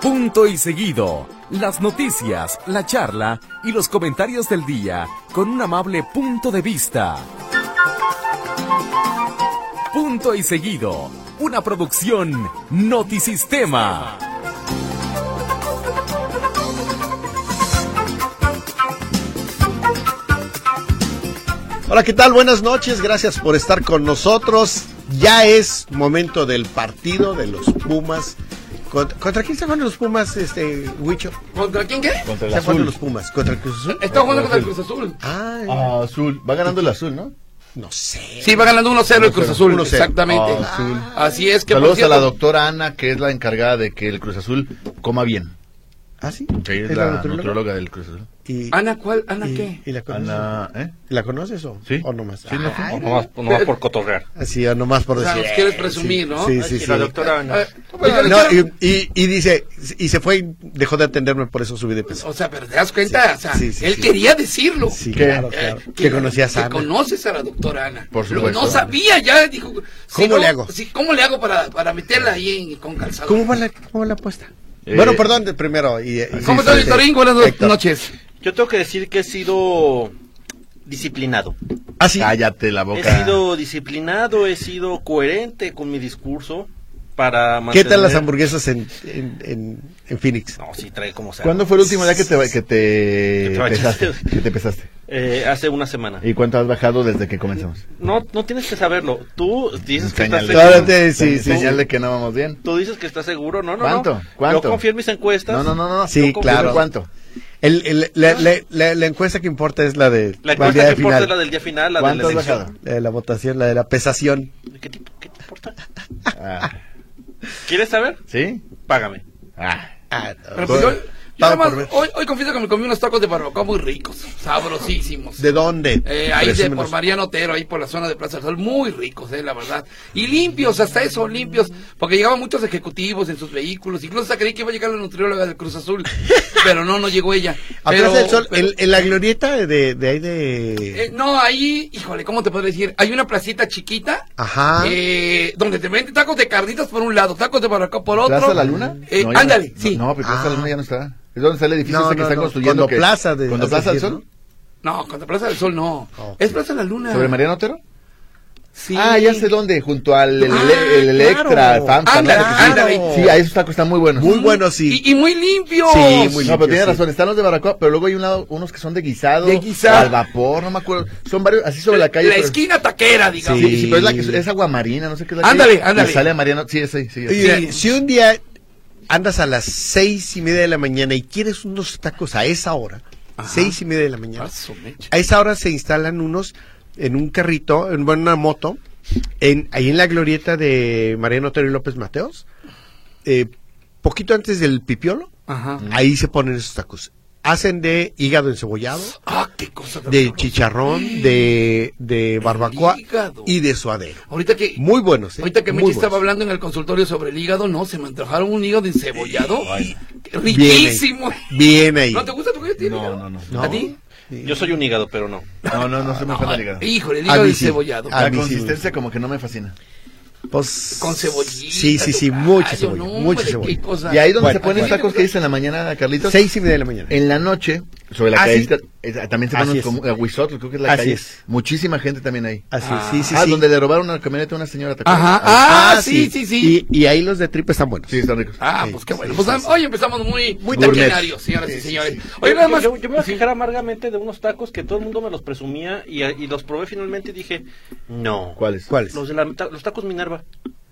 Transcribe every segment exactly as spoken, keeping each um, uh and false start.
Punto y seguido. Las noticias, la charla y los comentarios del día con un amable punto de vista. Punto y seguido. Una producción Notisistema. Hola, ¿qué tal? Buenas noches, gracias por estar con nosotros. Ya es momento del partido de los Pumas. ¿Contra, ¿contra quién se juegan los Pumas, este, Huicho? ¿Contra quién qué? Contra el azul. los Pumas? ¿Contra el Cruz Azul? Está jugando contra el Cruz Azul. Ah, ah, azul. Va ganando el azul, ¿no? No sé. Sí, va ganando uno cero el Cruz Azul, uno cero. Exactamente. Ah, azul. Así es que... Saludos cierto, a la doctora Ana, que es la encargada de que el Cruz Azul coma bien. ¿Ah, sí? Sí, es, ¿Es la, la nutrióloga? nutrióloga del Cruz Azul. Y, ¿Ana cuál? ¿Ana y, qué? ¿Y la conoces? Ana, ¿eh? ¿La conoces o, ¿Sí? o nomás? Sí, no, Ay, o nomás, o nomás por cotorrear. Así, o nomás por O sea, decir. nos quieres presumir, sí, ¿no? Sí, sí, Ay, sí. La doctora Ana. Eh, eh, No, y, y, y dice, y se fue y dejó de atenderme, por eso subí de peso. O sea, pero te das cuenta, Sí, o sea, sí, sí, él sí. quería decirlo. Sí, ¿Qué? claro, claro. Eh, que conocías a Ana. Que conoces a la doctora Ana. Por Lo- supuesto. No sabía, ya dijo. si ¿Cómo no- le hago? si- ¿Cómo le hago para, para meterla ahí en, con calzado? ¿Cómo va la, cómo va la apuesta? Eh, bueno, perdón, de primero. Y, y, ¿Cómo sí, estás, sí, Victorín? Buenas no- Héctor. noches. Yo tengo que decir que he sido disciplinado. Ah, sí. Cállate la He boca. sido disciplinado, he sido coherente con mi discurso para ¿Qué mantener... tal las hamburguesas en, en, en, en Phoenix? No, sí, trae como sea. ¿Cuándo fue el último día que te, que te, Que te pesaste? bachaste. Que te pesaste. Eh, hace una semana. ¿Y cuánto has bajado desde que comenzamos? No, no tienes que saberlo. Tú dices que estás Señal de, seguro. Ahora te- sí, sí, señal sí. de que no vamos bien. Tú dices que estás seguro. No, no, ¿Cuánto? no. ¿Cuánto? Yo confío en mis encuestas. No, no, no, no. Sí, Yo confío claro. en ¿Cuánto? El, el, la, la, la, la encuesta que importa es la de La el día encuesta que importa final. es la del día final, la de ¿Cuánto la has elección. bajado? La de la votación, la de la pesación. ¿Qué te, qué te importa? Ah, ¿Quieres saber? ¿Sí? Págame. Ah. Ah, Pero pues yo, yo Pago nada más, por ver. hoy, hoy confieso que me comí unos tacos de barbacoa muy ricos, sabrosísimos. ¿De dónde? Eh, ahí de Presúmenos. por Mariano Otero, ahí por la zona de Plaza del Sol, muy ricos, eh, la verdad. Y limpios, hasta eso, limpios, porque llegaban muchos ejecutivos en sus vehículos, incluso hasta creí que iba a llegar la nutrióloga del Cruz Azul, pero no, no llegó ella. A Pero- Plaza del Sol, pero- en, en la glorieta de, de ahí de... eh, no, ahí, híjole, ¿cómo te podría decir? Hay una placita chiquita, Ajá. eh, donde te venden tacos de carnitas por un lado, tacos de barbacoa por otro. ¿Plaza La Luna? Eh, No, ya ándale, no, sí. No, pero Plaza Ah. La Luna ya no está. Es donde está el edificio No, ese que no, están no. construyendo. Cuando que- Plaza de- ¿Cuando hace Plaza del decir, Sol? No, contra Plaza del Sol no. Ok. Es Plaza la Luna. ¿Sobre Mariano Otero? Sí. Ah, ya sé dónde, junto al el, Ah, el Electra, claro. el FAMSA, ¿no? Ándale, Sí, ándale. Sí, ahí esos tacos están muy buenos. Muy bueno, sí. Y, y muy limpios. Sí, muy No, pero limpios, tienes sí. razón, están los de barbacoa, pero luego hay un lado, unos que son de guisado, De guisado. al vapor, no me acuerdo, son varios, así sobre la calle. La pero- esquina taquera, digamos. Sí, sí, pero es la que es agua marina, no sé qué es la Ándale, que ándale. y sale a Mariano, sí, sí, sí. Oye, Sí. si un día andas a las seis y media de la mañana y quieres unos tacos a esa hora, Ajá. seis y media de la mañana, Ah, su mecha. a esa hora se instalan unos en un carrito, en bueno, una moto, en, ahí en la glorieta de Mariano Otero y López Mateos, eh, poquito antes del Pipiolo, Ajá. ahí se ponen esos tacos. Hacen de hígado encebollado, Ah, qué cosa tan de sabrosa. chicharrón, de, de barbacoa hígado. y de suadero. Ahorita que Muy buenos, ¿eh? ahorita que Muy Mechi estaba buenos. hablando en el consultorio sobre el hígado, no, se me antojaron un hígado encebollado. Bien Riquísimo. ahí. Bien ahí. ¿No te gusta tu hígado? No, no, no. ¿No? ¿A ti? Sí. Yo soy un hígado, pero no. No, no, no soy muy fan del hígado. Híjole, el A hígado mí sí. encebollado. A La mí sí. consistencia como que no me fascina. Pues, Con cebollita. Sí, sí, sí, tocayo, mucha cebolla, no, mucha hombre, cebolla. qué cosa. Y ahí donde Bueno, se ponen bueno. tacos que dicen en la mañana, Carlitos, Seis y media de la mañana. en la noche, sobre la Ah, calle, eh, también se Así ponen es. como Huizotl, creo que es la Así calle. es. Muchísima gente también ahí. Así, Ah. sí, sí, ah, sí. donde le robaron una camioneta a una señora, ¿te acuerdas? Ajá. Ahí. Ah, sí, sí, sí. Y, y ahí los de tripa están buenos. Sí, están ricos. Ah, Sí, pues qué sí, bueno. sí, Pues sí. hoy empezamos muy, muy Gourmet. taquinarios, señoras y Sí, sí, señores. sí. Oye, nada más. Yo, yo me voy a quejar amargamente de unos tacos que todo el mundo me los presumía y, y los probé finalmente y dije, no. ¿Cuáles? ¿Cuáles? Los de la, ta- los tacos Minerva.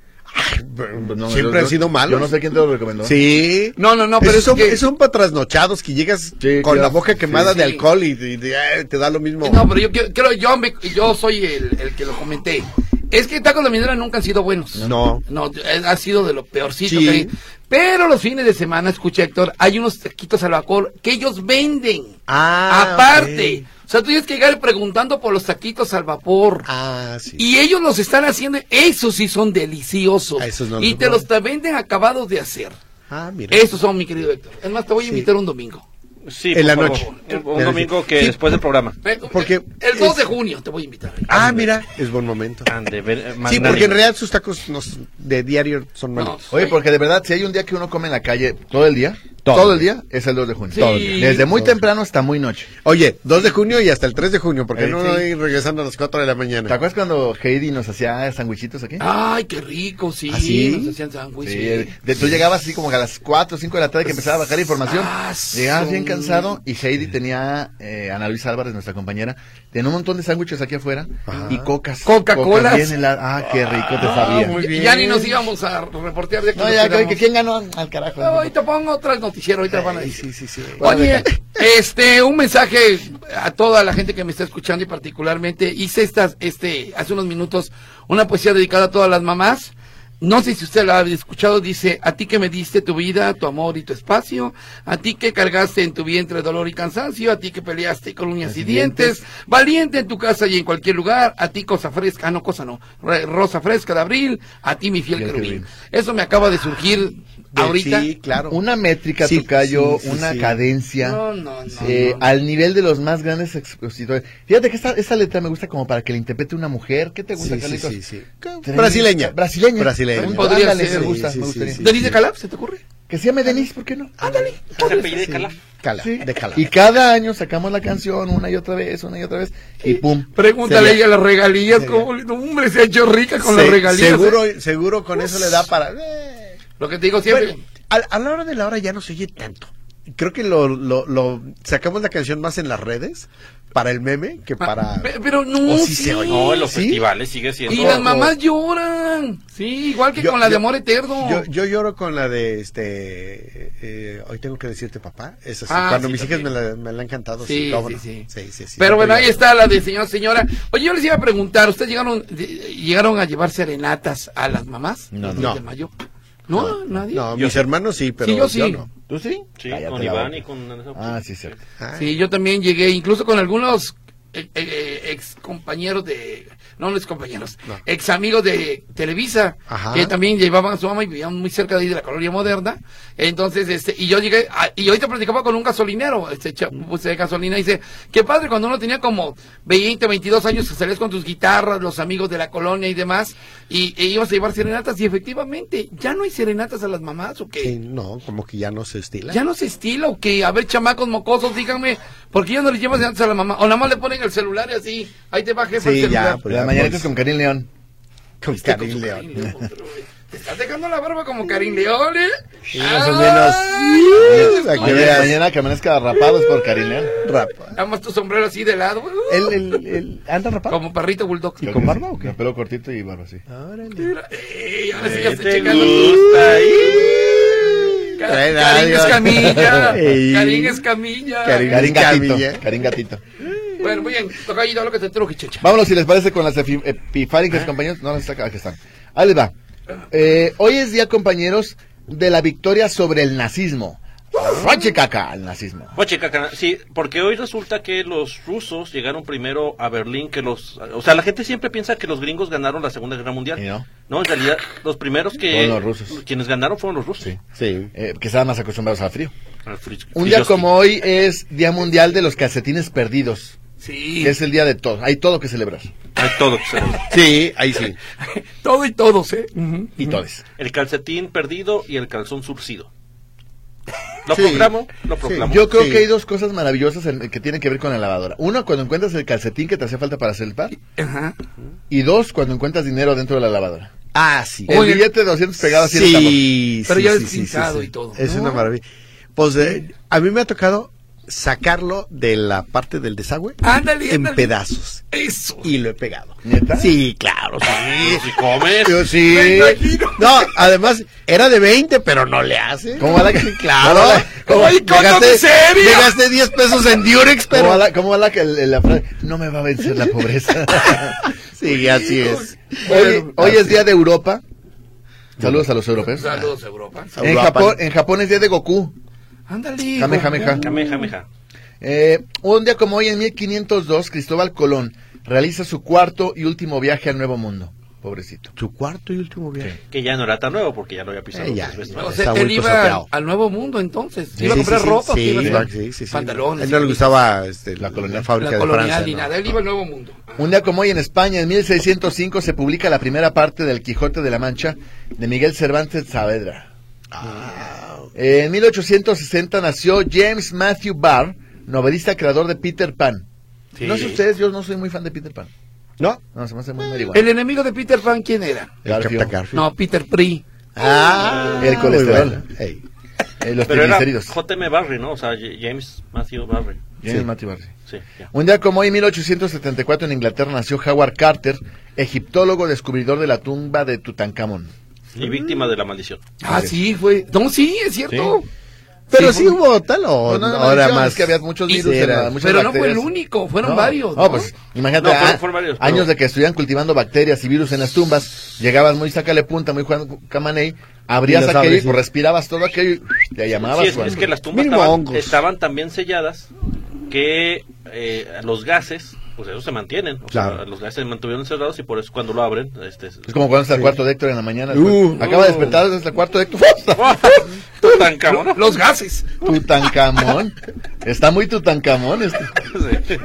Pues no, Siempre yo- han sido malos. Yo no sé quién te lo recomendó. Sí. No, no, no, pero Esos es son, que- esos son para trasnochados que llegas Sí, con claro. la boca quemada Sí, de sí. alcohol y, y- y, eh, te da lo mismo. No, pero yo quiero, quiero- yo, me- yo soy el, el que lo comenté. Es que tacos de minera nunca han sido buenos. No. No, eh, ha sido de lo peorcito Sí. que hay. Pero los fines de semana, escucha Héctor, hay unos taquitos al vapor que ellos venden. Ah, Aparte. ok. O sea, tú tienes que llegar preguntando por los taquitos al vapor. Ah, sí. Y ellos los están haciendo, esos sí son deliciosos. Ah, esos no y los te probé. los te venden acabados de hacer. Ah, mira. Estos son, mi querido Héctor. Es más, te voy a Sí. invitar un domingo. Sí, en la por noche. favor. Un, un domingo que Sí, después del programa. Porque el dos es- de junio te voy a invitar. Ah, mira, es buen momento. Ande, ven, eh, Sí, magnánimo. porque en realidad sus tacos nos- de diario son No. malos. Oye, porque de verdad, si hay un día que uno come en la calle todo el día, Todo. todo, el día, es el dos de junio. Sí. Todo el día. Desde muy Todo. temprano hasta muy noche. Oye, dos de junio y hasta el tres de junio, porque Eh, no sí. ir regresando a las cuatro de la ¿Te mañana. acuerdas cuando Heidi nos hacía sandwichitos aquí? Ay, qué rico, sí. ¿Ah, sí? Nos hacían sándwich. Sí, eh, de- tú llegabas así como a las cuatro o cinco de la tarde que empezaba a bajar información. Ah, Llegabas bien sí. cansado y Heidi tenía, eh, Ana Luisa Álvarez, nuestra compañera, tenía un montón de sándwiches aquí afuera Ajá. y cocas. Coca-Colas. Cocas bien heladas. Ah, qué rico te Ah, sabía. muy y- bien. Ya ni nos íbamos a reportear de que No, nos ya, que, quedamos. que quién ganó al carajo. Ahorita pongo otras noticiero, ahorita van a Ay, decir. sí, sí, sí. Oye, este, un mensaje a toda la gente que me está escuchando y particularmente hice estas, este, hace unos minutos una poesía dedicada a todas las mamás. No sé si usted la ha escuchado, dice, a ti que me diste tu vida, tu amor y tu espacio, a ti que cargaste en tu vientre dolor y cansancio, a ti que peleaste con uñas y dientes, valiente en tu casa y en cualquier lugar, a ti cosa fresca, ah, no, cosa no, re- rosa fresca de abril, a ti mi fiel Fiel querubín. querubín. Eso me acaba de surgir De- ahorita. Sí, claro. Una métrica, Sí, tocayo, sí, sí, una sí. cadencia. No, no, no, eh, no. Al nivel de los más grandes expositores. Fíjate que esta, esta letra me gusta como para que la interprete una mujer. ¿Qué te gusta, Sí, sí, Carlitos? sí, sí. Tres- Brasileña. Brasileña. Brasileña. Podría Ándale, ser. me gusta, Sí, me sí, gustaría. sí, sí. ¿Denise de Calaf, se te ocurre? Que se llame Denise, ¿por qué no? Ándale. Se apellida Calaf. Cala, Sí. de cala. Y cada año sacamos la canción una y otra vez, una y otra vez, y pum. Pregúntale a Sería- ella las regalías, sería- cómo, no, hombre, se ha hecho rica con Se- las regalías. Seguro, ¿eh? seguro con eso le da para... eh. Lo que te digo siempre. Bueno, a, a la hora de la hora ya no se oye tanto. Creo que lo, lo, lo sacamos la canción más en las redes para el meme que para... Ah, pe- pero no, ¿O sí sí. se oye? No, en los ¿Sí? festivales sigue siendo. Y las mamás lloran. Sí, igual que Yo- con la de yo- Amor Eterno. Yo, yo lloro con la de este eh, hoy tengo que decirte papá. Es así. Ah, Cuando sí, mis hijas me también. la, me la han cantado. Sí, cómo sí, no. sí. Sí, sí, sí. Pero bueno, ahí Siempre está la de señor, señora. Oye, yo les iba a preguntar, ¿ustedes llegaron de- llegaron a llevar serenatas a las mamás? No, ¿El no. de mayo? No, nadie. No, Yo mis sí. hermanos sí, pero Sí, yo sí. no. ¿Tú sí? Sí, Cállate con la Iván boca. y con... Ah, sí, cierto. Ay. Sí, yo también llegué, incluso con algunos eh, eh, ex compañeros de, no, no ex compañeros, No. ex amigos de Televisa, Ajá. que también llevaban a su mamá y vivían muy cerca de ahí de la colonia moderna. Entonces, este, y yo llegué, a- y ahorita platicaba con un gasolinero, este, cha- puse de gasolina, y dice, qué padre, cuando uno tenía como veinte, veintidós años, que salías con tus guitarras, los amigos de la colonia y demás, y e ibas a llevar serenatas, y efectivamente, ¿ya no hay serenatas a las mamás o qué? Sí, no, como que ya no se estila. Ya no se estila o que, a ver, chamacos mocosos, díganme, ¿por qué ya no les llevas antes a la mamá? O nada más le ponen el celular y así, ahí te va jefe el Sí, celular. ya, pues, Las ya, mañanitas pues, con Karim León. con Este, con Karim su León. Karim León, otro, güey. Te estás dejando la barba como Karim León, ¿eh? Sí, más o menos. Ay, Para que Mañana, veas. mañana que amanezca rapados por Karim León. Rap. Nada más tu sombrero así de lado, güey. El, el, el, ¿anda rapado? Como perrito bulldog. ¿Y con barba o qué? Con pelo cortito y barba, sí. Órale. Mira, ey, ahora sí ya ¿Qué estoy te checando. gusta ahí? Ca- Trae Karim radio. Escamilla. Ey. Karim Escamilla. Karim. Karim Gatito. Camilla. Karim Gatito. Bueno, muy bien, toca ahí todo lo que te truje, checha. Vámonos, si les parece, con las epi- epifánicas, compañeros. No, las está acá, aquí están. Ahí les va. Eh, hoy es día, compañeros, de la victoria sobre el nazismo. Fache caca al nazismo. Oye, caca, sí, porque hoy resulta que los rusos llegaron primero a Berlín que los... O sea, la gente siempre piensa que los gringos ganaron la Segunda Guerra Mundial. Y no. No, en realidad, los primeros que... Fueron los rusos. Quienes ganaron fueron los rusos. Sí. Sí. Eh, que estaban más acostumbrados al frío. Al fri- Un día Frijoski. como hoy es Día Mundial de los Calcetines Perdidos. Sí. Que es el día de todo. Hay todo que celebrar. Hay todo que se ve. Sí, ahí sí. Todo y todos, ¿eh? Ujú. Y todes. El calcetín perdido y el calzón surcido. Lo Sí. proclamo, lo proclamo. Yo creo Sí. que hay dos cosas maravillosas en- que tienen que ver con la lavadora. Uno, cuando encuentras el calcetín que te hacía falta para hacer el pan. Ajá. Y dos, cuando encuentras dinero dentro de la lavadora. Ah, sí. El Oye, billete de doscientos pegado así en el tambor. Sí, Pero sí, ya sí, es sí, pintado sí, sí. y todo, Es ¿no? una maravilla. Pues eh, a mí me ha tocado sacarlo de la parte del desagüe Ándale, en ándale. pedazos. Eso. Y lo he pegado. ¿Neta? Sí, claro, sí. Si comes. Yo sí. Me imagino. No, además era de veinte, pero no le hace. ¿Cómo va la Claro. ¿Cómo va la- ¿Cómo- Ay, me ¿cómo gasté- en serio? Me gasté diez pesos en Durex, ¿Cómo va pero... la, cómo va la, que el- la frase? No me va a vencer la pobreza. Sí, así es. Hoy, hoy es día de Europa. Saludos a los europeos. Saludos, Europa. En Europa. Japón, en Japón es día de Goku. Ándale. Kamehameha. Goku. Kamehameha. Eh, un día como hoy, en mil quinientos dos, Cristóbal Colón realiza su cuarto y último viaje al Nuevo Mundo. pobrecito. Su cuarto y último viaje. Que ya no era tan nuevo porque ya lo había pisado Eh, ya, tres veces. ya. O Está sea, él vuelto iba al, sapeado. al Nuevo Mundo entonces. Sí, iba a sí, comprar sí, ropa. sí, ¿qué iba a iba- hacer? sí, sí, sí. Pantalones. A él no le gustaba este, La la, colonial. la fábrica La de colonial Francia. ni ¿no? nada. Él iba al Nuevo Mundo. Un día como hoy en España, en mil seiscientos cinco, se publica la primera parte del Quijote de la Mancha de Miguel Cervantes Saavedra. Ah, En mil ochocientos sesenta nació James Matthew Barr, novelista creador de Peter Pan. Sí. No sé ustedes, yo no soy muy fan de Peter Pan. ¿no? No, se me hace muy marihuana. El enemigo de Peter Pan, ¿quién era? El Garfio. Capitán Garfield. No, Peter Pri. Ah, El colesterol. muy bueno. Ey. Eh, los Pero era triglicéridos. J M Barry, ¿no? O sea, J- James Matthew Barry. James Sí. Matthew Barr, sí. Sí, ya. Un día como hoy, en mil ochocientos setenta y cuatro, en Inglaterra nació Howard Carter, egiptólogo descubridor de la tumba de Tutankamón. Y víctima de la maldición. Ah, sí, fue. No, sí, es cierto. Pero Sí, sí, fue- hubo tal o No, no, no, ahora maldición, más. es que había muchos Y- virus, sí, en era- la- muchas Pero no fue el bacterias. único, fueron No, varios. No, ¿no? pues imagínate, No, fueron- a- fueron varios, años pero- de que estuvieran cultivando bacterias y virus en las tumbas, llegabas muy sácale punta, muy Juan Camaney, abrías Y las aquello, abres, pues sí. respirabas todo aquello y te llamabas. Sí, es, Juan. es que las tumbas Mínimo estaban, hongos. estaban tan bien selladas que eh, los gases, pues esos se mantienen. O Claro. sea, los gases se mantuvieron cerrados y por eso cuando lo abren, este, Es como cuando está el cuarto de Héctor en la mañana. Uh, después, acaba de uh. despertar desde el cuarto de Héctor. Tutankamón, ¿no? Los gases. Tutankamón. Está muy Tutankamón. Este. Sí.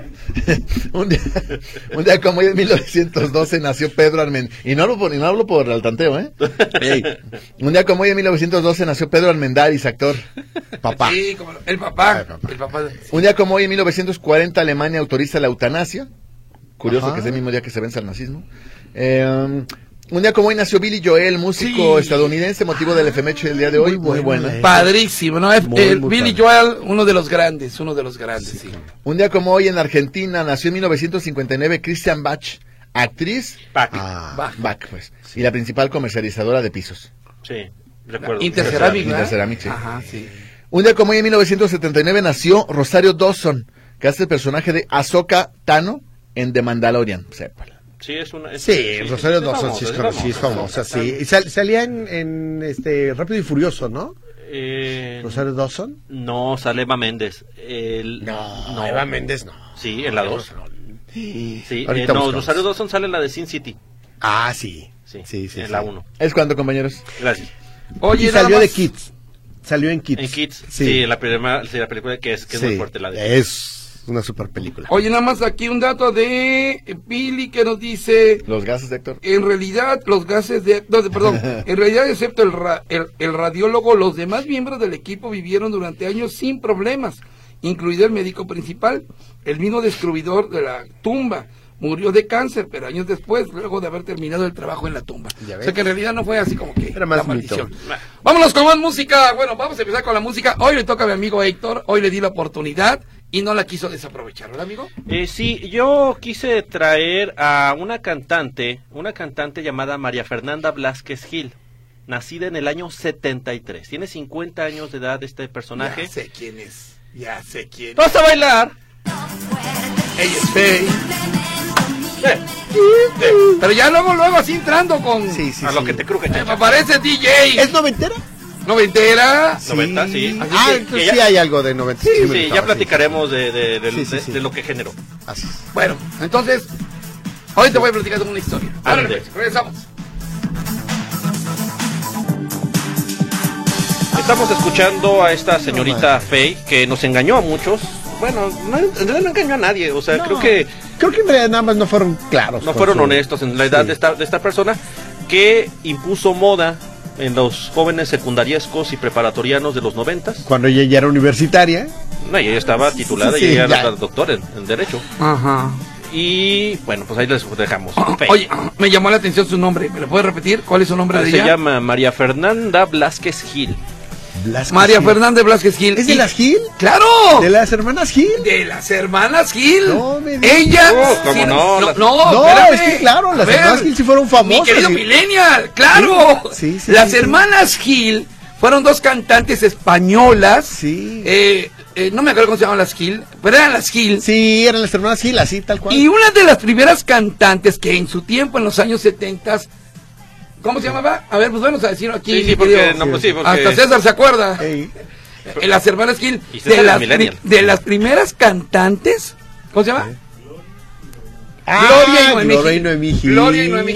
un, día, un día como hoy en mil novecientos doce nació Pedro Armendáriz. Y no hablo por, y no hablo por el tanteo, ¿eh? Ey, Un día como hoy en mil novecientos doce nació Pedro Armendáriz, actor. papá. Sí, como el papá. Ah, el papá. El papá. de- Un día como hoy en mil novecientos cuarenta Alemania autoriza la eutanasia. Curioso Ajá. que es el mismo día que se vence el nazismo. Eh, un día como hoy nació Billy Joel, músico Sí. estadounidense, motivo del efemecho del día de hoy. Muy Muy buena, buena. eh. Padrísimo, ¿no? Es- Muy, el muy Billy padre. Joel, uno de los grandes, uno de los grandes, sí. Un día como hoy en Argentina nació en mil novecientos cincuenta y nueve Christian Bach, actriz. Pac. Ah, Va. Bach, pues. Y la principal comercializadora de pisos. Sí, recuerdo. Interceramic, ¿verdad? Interceramic, sí. Ajá, sí. Un día como hoy en mil novecientos setenta y nueve nació Rosario Dawson, que hace el personaje de Ahsoka Tano en The Mandalorian. Sépala. Sí, es una. es- sí, Rosario es Dawson famosa, sí es, es cono- sí es famosa, sí. Y sal- salía en, en este Rápido y Furioso, ¿no? Eh, Rosario Dawson. no, sale Eva Méndez. El, No, Eva Méndez no. Sí, en la dos. Sí, Sí, eh, ahorita no, buscamos. Rosario Dawson sale en la de Sin City. Ah, sí. Sí, Sí, sí, en sí. la uno. ¿Es cuando, compañeros? Gracias. Oye, Y nada salió más- de Kids. Salió en Kids. En Kids, sí, la, primera, sí, la película que es, que es Sí, muy fuerte. La de es una super película. Oye, nada más aquí un dato de Billy que nos dice, Los gases de Héctor. en realidad los gases de, no, de- perdón, en realidad excepto el, ra- el, el radiólogo, los demás miembros del equipo vivieron durante años sin problemas, incluido el médico principal, el mismo descubridor de la tumba. Murió de cáncer, pero años después, luego de haber terminado el trabajo en la tumba. Ya O ves. sea que en realidad no fue así como que Era más la maldición. mito. Vámonos con más música. Bueno, vamos a empezar con la música. Hoy le toca a mi amigo Héctor. Hoy le di la oportunidad y no la quiso desaprovechar, ¿verdad, amigo? Eh, sí, yo quise traer a una cantante, una cantante llamada María Fernanda Blázquez Gil, nacida en el año setenta y tres. Tiene cincuenta años de edad este personaje. Ya sé quién es. Ya sé quién. ¡Vas a bailar! Ella es Faye. Pero ya luego, luego así entrando con... Sí, sí, a lo sí. que te cruje, Me chacha. parece D J. ¿Es noventera? noventera. noventa, sí. Así Ah, que- entonces que sí ya- hay algo de noventa. Sí, me sí, gustaba, ya platicaremos de, de, de- Sí, sí, de- sí. de lo que generó. Así es. Bueno, entonces, hoy te voy a platicar de una historia. Ahora Ande. regresamos. Estamos escuchando a esta señorita Faye que nos engañó a muchos. Bueno, no, en realidad no engañó a nadie. O sea, No, creo que Creo que en realidad nada más no fueron claros. no con fueron su- honestos en la edad Sí. de esta, de esta persona que impuso moda en los jóvenes secundariescos y preparatorianos de los noventas. Cuando ella ya era universitaria. No, y ella estaba titulada Sí, y ella ya. era doctora en, en Derecho. Ajá. Y bueno, pues ahí les dejamos. Faye. Oye, me llamó la atención su nombre. ¿Me lo puede repetir? ¿Cuál es su nombre de Se ella? llama María Fernanda Blázquez Gil. Blasquez María Gil. Fernández Blázquez Gil. ¿Es de Y- las Gil? ¡Claro! ¿De las hermanas Gil? De las hermanas Gil. No me digas. Ella. Oh, ¿cómo sí, no? No, Las- no, No, espérame. es que claro, A las ver, hermanas Gil sí fueron famosas. Mi querido y- Millennial, claro. Sí, sí, sí, las sí. hermanas Gil fueron dos cantantes españolas. Sí. Eh, eh, no me acuerdo cómo se llamaban las Gil, pero eran las Gil. Sí, eran las hermanas Gil, así tal cual. Y una de las primeras cantantes que en su tiempo, en los años setenta, ¿cómo se llamaba? A ver, pues vamos a decirlo aquí. Sí, sí, mi porque, querido- no, pues sí, porque- Hasta César se acuerda. Ey. Eh, las hermanas Gil, Y César de es las, millennial. pri- de las primeras cantantes, ¿cómo se llama? Ah, Gloria y Noemí Gloria y Gil. Noemí Gil. Gloria y Noemí Gil.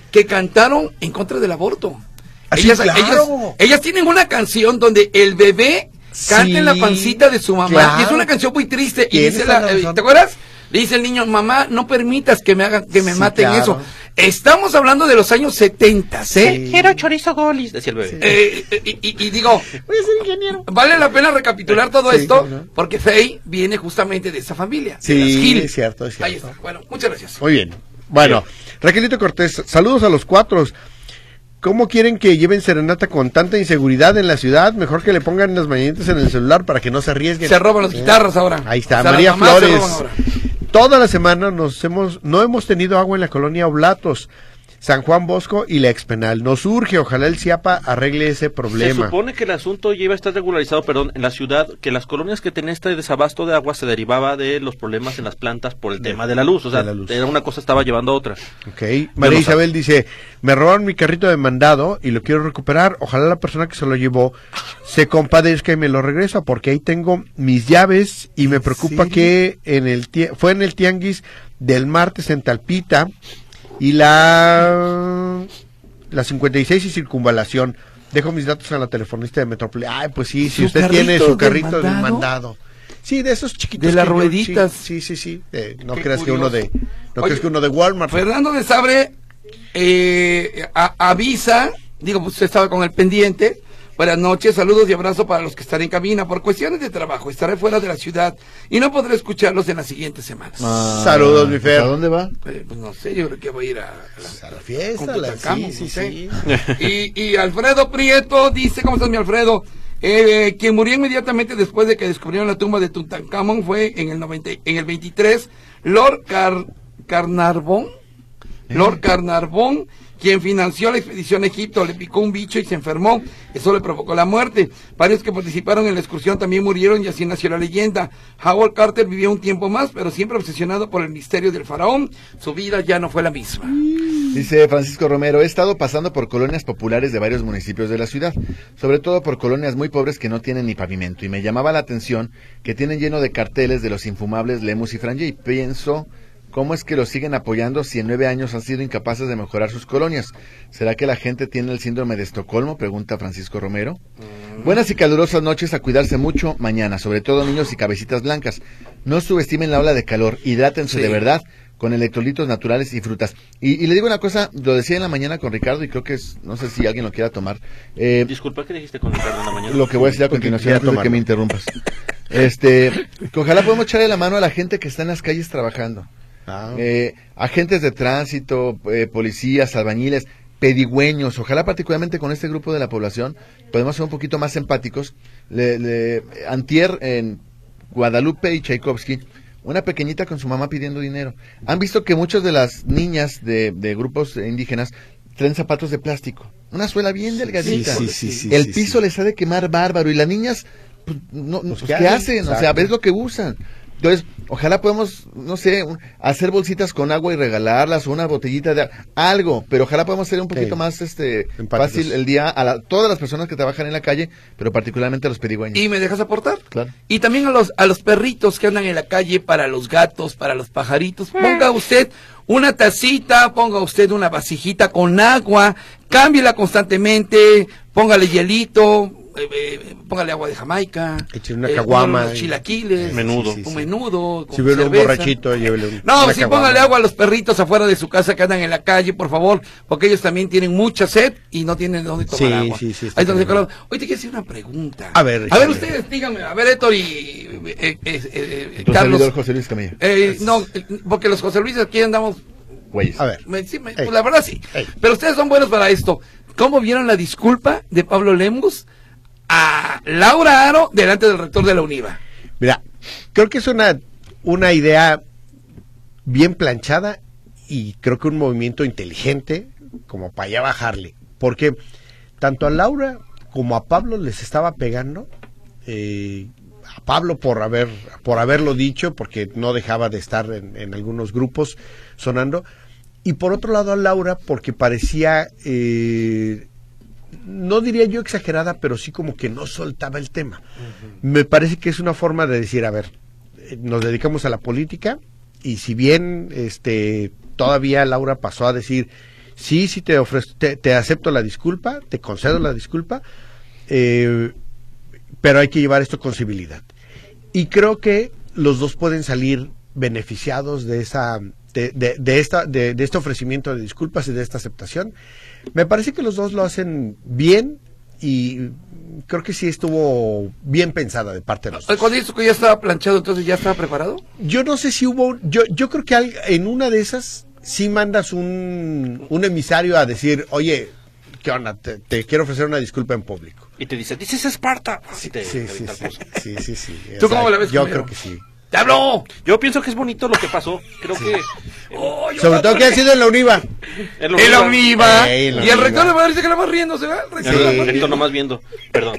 que cantaron en contra del aborto. Ah, sí, ellas, claro. ellas, ellas tienen una canción donde el bebé canta Sí, en la pancita de su mamá. claro. Y es una canción muy triste. Y Tienes dice toda la, la eh, razón. ¿te acuerdas? Le dice el niño, mamá, no permitas que me hagan, que me Sí, maten claro. eso. Estamos hablando de los años setenta, ¿eh? Sí. Quiero chorizo golis, decía el bebé. Eh, eh, y, y- y digo, Voy a ser ingeniero. vale la pena recapitular todo Sí, esto, claro. porque Faye viene justamente de esa familia. de Sí, las Gil. es cierto, es Ahí cierto. está. Bueno, muchas gracias. Muy bien. Bueno, Raquelito Cortés, saludos a los cuatro. ¿Cómo quieren que lleven serenata con tanta inseguridad en la ciudad? Mejor que le pongan las mañanitas en el celular para que no se arriesguen. Se roban las guitarras ahora. Ahí está, O sea, María las mamás se Flores. roban ahora. Toda la semana nos hemos, no hemos tenido agua en la colonia Oblatos, San Juan Bosco y la Expenal. Nos urge, ojalá el CIAPA arregle ese Se problema. supone que el asunto ya iba a estar regularizado, perdón, en la ciudad, que las colonias que tenían este desabasto de agua se derivaba de los problemas en las plantas por el tema de la luz. O sea, de la luz. era una cosa estaba llevando a otra. Ok, María no Isabel dice, me robaron mi carrito de mandado y lo quiero recuperar. Ojalá la persona que se lo llevó se compadezca y me lo regresa, porque ahí tengo mis llaves y me preocupa ¿Sí? que en el tie- fue en el tianguis del martes en Talpita y la la cincuenta y seis y circunvalación. Dejo mis datos a la telefonista de Metrópoli. Ay, pues sí, si ¿Su usted tiene carrito su del carrito de mandado? mandado. Sí, de esos chiquitos. De las que yo- rueditas. Sí, sí, sí. sí. Eh, no Qué creas que uno de curioso. no Oye, creas que uno de Walmart. Fernando de Sabre eh, a- avisa, digo, pues usted estaba con el pendiente. Buenas noches, saludos y abrazos para los que están en cabina. Por cuestiones de trabajo, estaré fuera de la ciudad y no podré escucharlos en las siguientes semanas. Ah, Saludos, mi Fer. ¿A dónde va? Eh, pues no sé, yo creo que voy a ir a, a la, A la fiesta, con la- Tutankamón, sí, no sí, sé. sí. Y, y Alfredo Prieto dice, ¿cómo estás, mi Alfredo? Eh, quien murió inmediatamente después de que descubrieron la tumba de Tutankamón fue en el noventa, en el veintitrés, Lord Car Carnarvon, Lord Carnarvon, quien financió la expedición a Egipto, le picó un bicho y se enfermó. Eso le provocó la muerte. Varios que participaron en la excursión también murieron y así nació la leyenda. Howard Carter vivió un tiempo más, pero siempre obsesionado por el misterio del faraón. Su vida ya no fue la misma. Dice Francisco Romero, he estado pasando por colonias populares de varios municipios de la ciudad, sobre todo por colonias muy pobres que no tienen ni pavimento, y me llamaba la atención que tienen lleno de carteles de los infumables Lemus y Frangé, y pienso, ¿cómo es que los siguen apoyando si en nueve años han sido incapaces de mejorar sus colonias? ¿Será que la gente tiene el síndrome de Estocolmo? Pregunta Francisco Romero. Mm. Buenas y calurosas noches, a cuidarse mucho mañana, sobre todo niños y cabecitas blancas. No subestimen la ola de calor, hidrátense Sí. de verdad, con electrolitos naturales y frutas. Y, y le digo una cosa, lo decía en la mañana con Ricardo y creo que es, no sé si alguien lo quiera tomar. Eh, Disculpa, ¿qué dijiste con Ricardo en la mañana? lo que voy a decir a Porque continuación quiera antes de que tomarlo. me interrumpas. Este, que ojalá podamos echarle la mano a la gente que está en las calles trabajando. Ah. Eh, agentes de tránsito, eh, policías, albañiles, pedigüeños, ojalá particularmente con este grupo de la población podemos ser un poquito más empáticos. Le, le, antier en Guadalupe y Tchaikovsky, una pequeñita con su mamá pidiendo dinero. Han visto que muchas de las niñas de, de grupos indígenas traen zapatos de plástico, una suela bien delgadita. sí, sí, sí, el sí, piso sí. les ha de quemar bárbaro y las niñas, pues, no, Pues, pues, ¿qué ¿qué hacen? hacen? O sea, Exacto. ves lo que usan. Entonces, ojalá podamos, no sé, un- hacer bolsitas con agua y regalarlas, o una botellita de algo, pero ojalá podamos hacer un poquito Sí. más este Empáticos. fácil el día a la- todas las personas que trabajan en la calle, pero particularmente a los pedigüeños. ¿Y me dejas aportar? Claro. Y también a los, a los perritos que andan en la calle, para los gatos, para los pajaritos. Ponga usted una tacita, ponga usted una vasijita con agua, cámbiela constantemente, póngale hielito, eh, eh, póngale agua de Jamaica. Échale una eh, caguama unos y- chilaquiles, Menudo. Sí, sí, un sí. menudo, con Si hubiera un cerveza. borrachito, llévele un- No, una sí, caguama. póngale agua a los perritos afuera de su casa que andan en la calle, por favor, porque ellos también tienen mucha sed y no tienen dónde tomar Sí, agua. sí, sí, está Ahí es donde claro. color. Hoy te quiero hacer una pregunta. A ver, a ver échale. ustedes, díganme, a ver, Héctor y eh, eh, eh, eh, Tu Carlos. servidor José Luis Camilla. Eh, no, eh, porque los José Luis aquí andamos, Güeyes. A ver. me- sí, me- Ey. pues la verdad sí. Ey. Pero ustedes son buenos para esto. ¿Cómo vieron la disculpa de Pablo Lemus a Laura Aro delante del rector de la UNIVA? Mira, creo que es una, una idea bien planchada y creo que un movimiento inteligente como para allá bajarle. Porque tanto a Laura como a Pablo les estaba pegando. Eh, a Pablo por haber por haberlo dicho, porque no dejaba de estar en, en algunos grupos sonando. Y por otro lado a Laura porque parecía... Eh, no diría yo exagerada, pero sí como que no soltaba el tema. Uh-huh. Me parece que es una forma de decir, a ver, eh, nos dedicamos a la política y si bien este todavía Laura pasó a decir, sí, sí te ofrezco, te, te acepto la disculpa, te concedo la disculpa, eh, pero hay que llevar esto con civilidad. Y creo que los dos pueden salir beneficiados de esa, de, de, de esta, de, de este ofrecimiento de disculpas y de esta aceptación. Me parece que los dos lo hacen bien y creo que sí estuvo bien pensada de parte de los dos. Cuando dices que ya estaba planchado, entonces ya estaba preparado. Yo no sé si hubo, yo, yo creo que al, en una de esas sí mandas un, un emisario a decir, oye, ¿qué onda? Te, te quiero ofrecer una disculpa en público. Y te dice, dices Esparta. Sí, te, sí, te sí, avienta el sí, pozo. sí, sí, sí. ¿Tú O sea, cómo la ves, yo compañero? creo que sí. ¡Te hablo! Yo pienso que es bonito lo que pasó. Creo que... Oh, yo Sobre la- todo que ha sido en la UNIVA. en lo En la UNIVA. Ey, en la Y el UNIVA. rector de Madrid se queda más riendo, se va. El Se queda más rector riendo. nomás viendo. Perdón.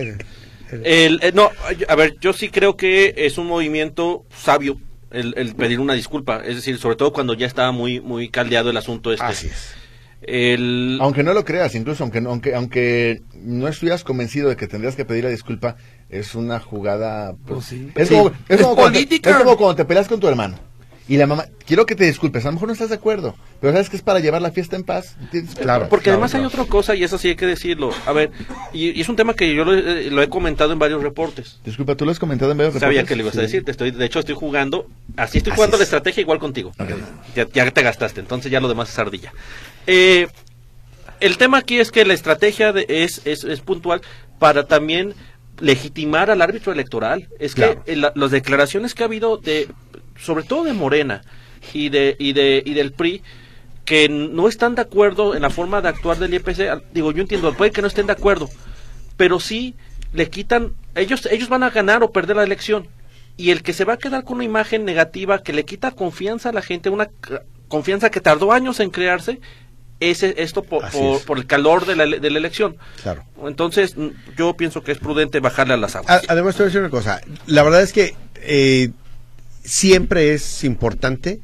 El, eh, no, a ver, yo sí creo que es un movimiento sabio el, el pedir una disculpa. Es decir, sobre todo cuando ya estaba muy, muy caldeado el asunto este. Así es. El... Aunque no lo creas, incluso aunque, aunque, aunque no estuvieras convencido de que tendrías que pedir la disculpa, es una jugada... Pues, Pues sí. Es, Sí. como, es, Es como cuando te- política. es como cuando te peleas con tu hermano. Y la mamá, quiero que te disculpes, a lo mejor no estás de acuerdo, pero sabes que es para llevar la fiesta en paz. Tienes- Claro. Porque claro, además claro. hay otra cosa, y eso sí hay que decirlo. A ver, y, y es un tema que yo lo, he- lo he comentado en varios reportes. Disculpa, tú lo has comentado en varios Sabía reportes? que le ibas a Sí. decir, te estoy, de hecho estoy jugando, así estoy Así jugando es. la estrategia igual contigo. Ok. Ya, ya te gastaste, entonces ya lo demás es ardilla. Eh, el tema aquí es que la estrategia de- es, es, es puntual para también legitimar al árbitro electoral. Es que Claro. eh, la- las declaraciones que ha habido de, sobre todo de Morena y de y de y del P R I, que no están de acuerdo en la forma de actuar del I E P C, digo, yo entiendo, puede que no estén de acuerdo, pero sí le quitan, ellos ellos van a ganar o perder la elección, y el que se va a quedar con una imagen negativa que le quita confianza a la gente, una c- confianza que tardó años en crearse, ese esto por, Así por, es. por el calor de la, ele- de la elección. Claro. Entonces, mm, yo pienso que es prudente bajarle a las A- aguas. Además, te voy a decir una cosa. La verdad es que eh, siempre es importante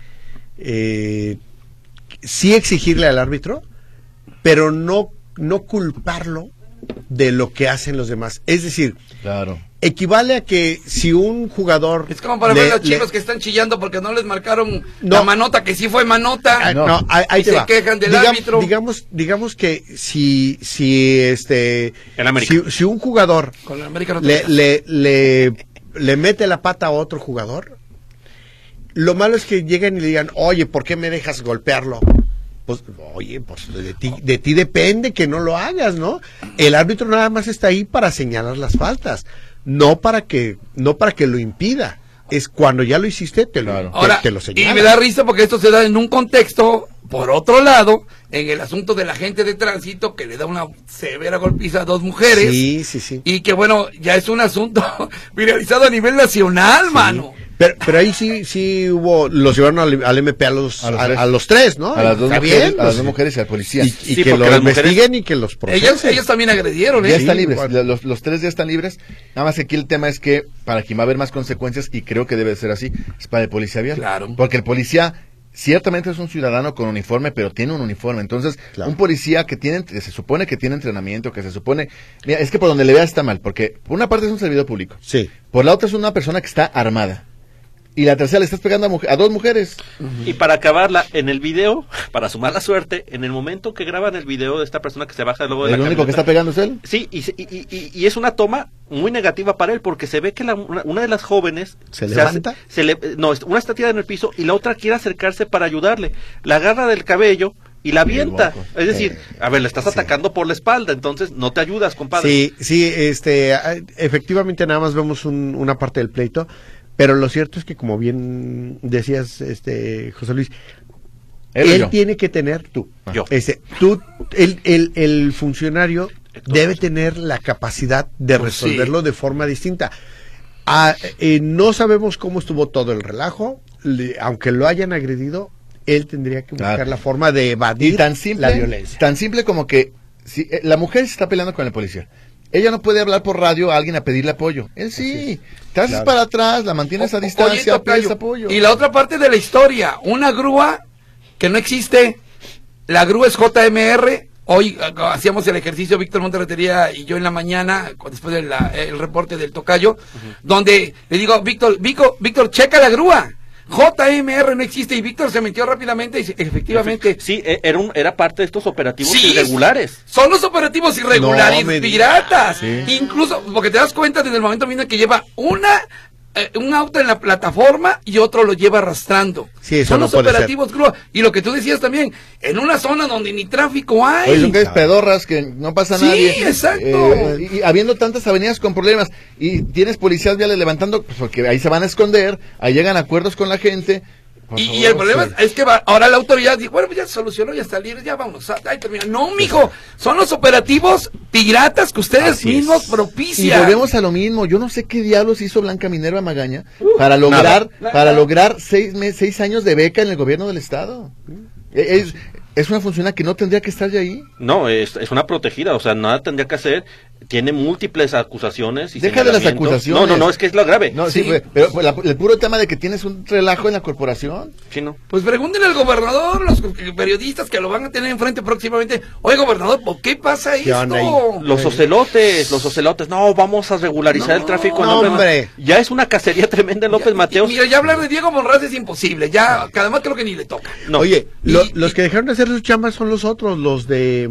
eh, sí exigirle al árbitro, pero no, no culparlo de lo que hacen los demás. Es decir, Claro. equivale a que si un jugador... Es como para le- ver a los le- chicos que están chillando porque no les marcaron No. la manota, que sí fue manota. Ah, No. no, ahí, ahí Y te se va. quejan del Digam- árbitro. Digamos, digamos que si, si este, El América. si, si un jugador Con la América no te le, metas. le, le, le mete la pata a otro jugador, lo malo es que lleguen y le digan, oye, ¿por qué me dejas golpearlo? Pues, oye, pues de ti, de ti depende que no lo hagas, ¿no? El árbitro nada más está ahí para señalar las faltas, no para que, no para que lo impida. Es cuando ya lo hiciste, te lo, Claro. te- Ahora, te lo y señala. me da risa porque esto se da en un contexto, por otro lado, en el asunto de la gente de tránsito que le da una severa golpiza a dos mujeres. Sí, sí, sí. Y que bueno, ya es un asunto viralizado a nivel nacional, mano. Pero, pero ahí sí, sí hubo, los llevaron al, al M P a los, A a, los tres. a los tres, ¿no? A las dos Está mujeres, bien, a las pues, dos mujeres y al policía. Y, y Sí, que porque lo las mujeres- investiguen y que los procesen. Ellos, ellos también agredieron, Ya ¿eh? están Sí, libres, bueno. los, los tres ya están libres. Nada más que aquí el tema es que para quien va a haber más consecuencias, y creo que debe ser así, es para el policía vial. Claro. Porque el policía ciertamente es un ciudadano con uniforme, pero tiene un uniforme. Entonces, Claro. un policía que tiene, que se supone que tiene entrenamiento, que se supone... Mira, es que por donde le vea está mal, porque por una parte es un servidor público. Sí. Por la otra es una persona que está armada. Y la tercera le estás pegando a, mujer- a dos mujeres. Y para acabarla, en el video, para sumar la suerte, en el momento que graban el video de esta persona que se baja luego de El la único que está camioneta, pegando es él. sí, y, se- y, y- y- y es una toma muy negativa para él, porque se ve que la- una, una de las jóvenes ¿Se hace- levanta? se le, no, una está tirada en el piso y la otra quiere acercarse para ayudarle. La agarra del cabello y la avienta. guapo. Es decir, Eh, a ver, le estás sí. atacando por la espalda, entonces no te ayudas, compadre. Sí, sí, este, ah, efectivamente nada más vemos un- una parte del pleito, pero lo cierto es que como bien decías, este, José Luis, Él o él yo. tiene que tener, tú, Yo. este, tú, el, el, el funcionario Héctor debe Rosas. tener la capacidad de Pues sí. resolverlo de forma distinta. Ah, eh, no sabemos cómo estuvo todo el relajo, le- aunque lo hayan agredido, él tendría que buscar Claro. la forma de evadir Y tan simple, la violencia. tan simple como que si eh, la mujer se está peleando con el policía, ella no puede hablar por radio a alguien a pedirle apoyo. Él sí. Te haces Claro. para atrás, la mantienes a O- distancia, oye, pides tocayo, apoyo. y la otra parte de la historia, una grúa que no existe, la grúa es J M R. Hoy eh, hacíamos el ejercicio Víctor Monterretería y yo en la mañana, cu- después del reporte del tocayo, donde le digo, Víctor, Víctor, Víctor, checa la grúa, J M R no existe y Víctor se metió rápidamente y dice, efectivamente. Sí, era, un, era parte de estos operativos Sí, irregulares. Son los operativos irregulares, No me piratas. digas. Sí. Incluso, porque te das cuenta desde el momento mismo que lleva una eh, un auto en la plataforma y otro lo lleva arrastrando. Sí, eso son no los puede operativos grúa. Y lo que tú decías también, en una zona donde ni tráfico hay. Oye, son que es pedorras, que no pasa Sí, nadie. exacto. Eh, y, y habiendo tantas avenidas con problemas, y tienes policías viales levantando, pues porque ahí se van a esconder, ahí llegan a acuerdos con la gente. Por Y, favor, y el problema sí. es que va, ahora la autoridad dice, bueno, pues ya se solucionó, ya está libre, ya vamos, ahí termina. No, mijo, son los operativos piratas que ustedes Así mismos es. Y propician. volvemos a lo mismo. Yo no sé qué diablos hizo Blanca Minerva Magaña para lograr, nada. para lograr seis, me- seis años de beca en el gobierno del estado. Es, es una funcionaria que no tendría que estar ya ahí. No, es, es una protegida, o sea, nada tendría que hacer. Tiene múltiples acusaciones y Deja de las señalamientos. acusaciones. No, no, no, es que es lo grave. No, sí, Sí. güey, pero pues, la- el puro tema de que tienes un relajo en la corporación. Sí, no. Pues pregúntenle al gobernador, los periodistas que lo van a tener enfrente próximamente. Oye, gobernador, ¿por qué pasa ¿Qué onda esto? Los ocelotes, los ocelotes, no, vamos a regularizar No, el tráfico. no, López Ma- hombre. Ya es una cacería tremenda en López Ya- Mateos. Mira, ya hablar de Diego Monraz es imposible, ya, que además creo que ni le toca. No. Oye, Y- lo- y- los que dejaron de hacer sus chambas son los otros, los de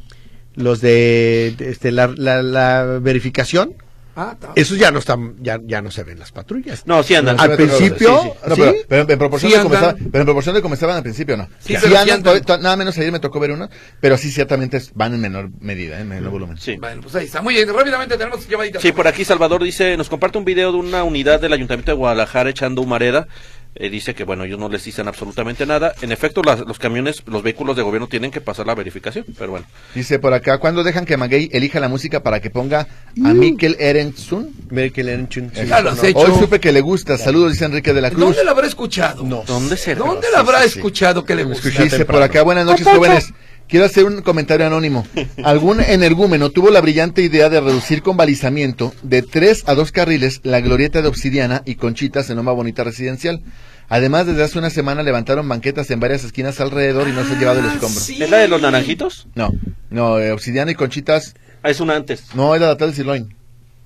los de, de, este, la, la, la verificación. Ah, está. Esos ya no están, ya, ya no se ven las patrullas. No, sí andan. Al principio, Sí, sí. No, ¿sí? pero, pero en proporción Sí de cómo andan. estaba, pero en proporción de cómo estaban al principio, no. Sí, Sí, pero sí andan, andan. to- to- nada menos ayer me tocó ver uno, pero sí ciertamente es- van en menor medida, en menor volumen. Sí. Bueno, pues ahí está. Muy bien, rápidamente tenemos llamaditas. Sí, por aquí Salvador dice, nos comparte un video de una unidad del Ayuntamiento de Guadalajara echando humareda. Eh, dice que, bueno, ellos no les dicen absolutamente nada. En efecto, las- los camiones, los vehículos de gobierno tienen que pasar la verificación, pero bueno. Dice por acá, ¿cuándo dejan que Maguey elija la música para que ponga a Mikel Erentzun? Mikel Erentzun, sí, Ya lo no. has hecho. Hoy supe que le gusta. Saludos, dice Enrique de la Cruz. ¿Dónde la habrá escuchado? No. ¿Dónde será? ¿Dónde Sí, la habrá sí, sí. escuchado que le gusta? Dice por acá, buenas noches, jóvenes. Quiero hacer un comentario anónimo. Algún energúmeno tuvo la brillante idea de reducir con balizamiento de tres a dos carriles la glorieta de Obsidiana y Conchitas en Loma Bonita Residencial. Además, desde hace una semana levantaron banquetas en varias esquinas alrededor y no se ha llevado el escombro. sí. ¿Es la de los naranjitos? No, no, eh, Obsidiana y Conchitas, Ah, es una antes. no, era la tal Siloin.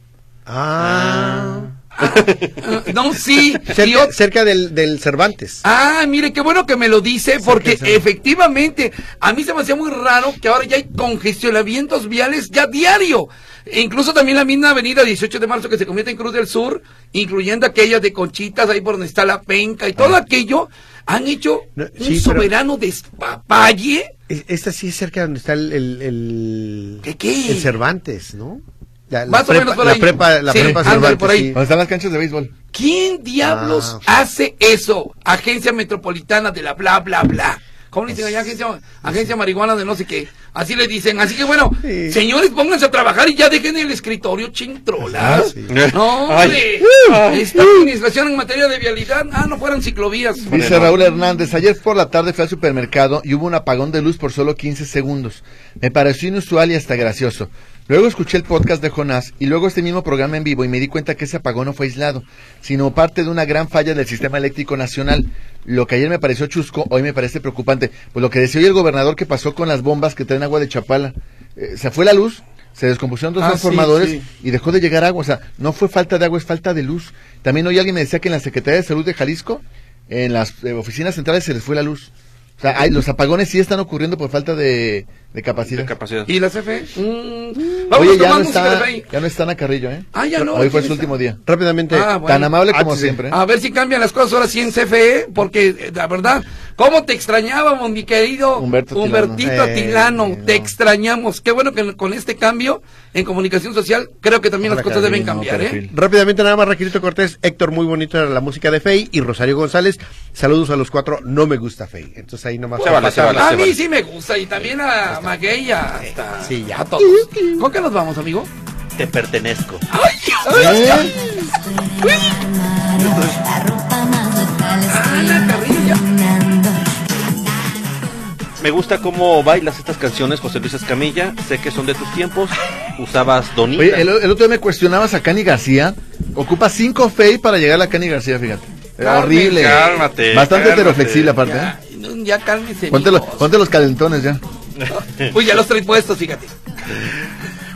Ah, Ah, no, sí. Y cerca, ot- cerca del, del Cervantes. Ah, mire, qué bueno que me lo dice, porque sí. efectivamente, a mí se me hacía muy raro que ahora ya hay congestionamientos viales ya diario. E incluso también la misma avenida dieciocho de marzo que se convierte en Cruz del Sur, incluyendo aquellas de Conchitas, ahí por donde está la penca y todo aquello, han hecho No, un sí, pero- soberano despapalle. Es- Esta sí es cerca donde está el... el, el ¿Qué, qué? El Cervantes, ¿no? La, la Más o prepa, menos por la ahí. prepa, la Sí, prepa ándale, Cervantes, por ahí. sí. Donde están las canchas de béisbol. ¿Quién diablos Ah. hace eso? Agencia Metropolitana de la bla, bla, bla. ¿Cómo le dicen allá? Agencia, agencia marihuana de no sé qué. Así le dicen. Así que bueno, Sí. señores, pónganse a trabajar y ya dejen el escritorio chintrolas. Sí. No, hombre. Ay. Esta administración en materia de vialidad, ah, no fueran ciclovías. Dice Raúl Hernández, ayer por la tarde fui al supermercado y hubo un apagón de luz por solo quince segundos. Me pareció inusual y hasta gracioso. Luego escuché el podcast de Jonás y luego este mismo programa en vivo y me di cuenta que ese apagón no fue aislado, sino parte de una gran falla del sistema eléctrico nacional. Lo que ayer me pareció chusco, hoy me parece preocupante. Pues lo que decía hoy el gobernador que pasó con las bombas que traen agua de Chapala. Eh, se fue la luz, se descompusieron dos Ah, transformadores sí, sí. y dejó de llegar agua. O sea, no fue falta de agua, es falta de luz. También hoy alguien me decía que en la Secretaría de Salud de Jalisco, en las eh, oficinas centrales se les fue la luz. O sea, hay, los apagones sí están ocurriendo por falta de, de capacidad. De capacidad. ¿Y la C F E? Mm. Vamos Oye, a ya tomar no, música de está, Fey. ya no está Ana Carrillo, ¿eh? Ah, ya no, Hoy fue ¿quién su está? último día. Rápidamente. Ah, bueno. Tan amable como Antes de- siempre. ¿eh? A ver si cambian las cosas ahora sí en C F E, porque eh, la verdad, ¿cómo te extrañábamos, mi querido Humberto Tilano. Humbertito Eh, Tilano? no. Te extrañamos. Qué bueno que con este cambio en comunicación social, creo que también las Ojalá cosas que deben no, cambiar, ¿eh? perfil. Rápidamente nada más, Raquelito Cortés, Héctor, muy bonito era la música de Fey, y Rosario González, saludos a los cuatro, no me gusta Fey. Entonces ahí nomás... Se vale, se vale. A mí sí me gusta, y también a Maguey y a, hasta- Sí, ya. a todos. ¿Con qué nos vamos, amigo? Te pertenezco. ¡Ay, Dios! Ana Carrillo, ya. Me gusta cómo bailas estas canciones, José Luis Escamilla. Sé que son de tus tiempos. Usabas Donita. Oye, el, el otro día me cuestionabas a Cani García. Ocupa cinco Fey para llegar a la Cani García, fíjate. Era Cálmate, horrible. cálmate, Bastante cálmate. heteroflexible aparte. Ya, ¿eh? no, ya cálmese. Ponte, los, mijos. ponte los calentones ya. Uy, ya los trae puestos, fíjate.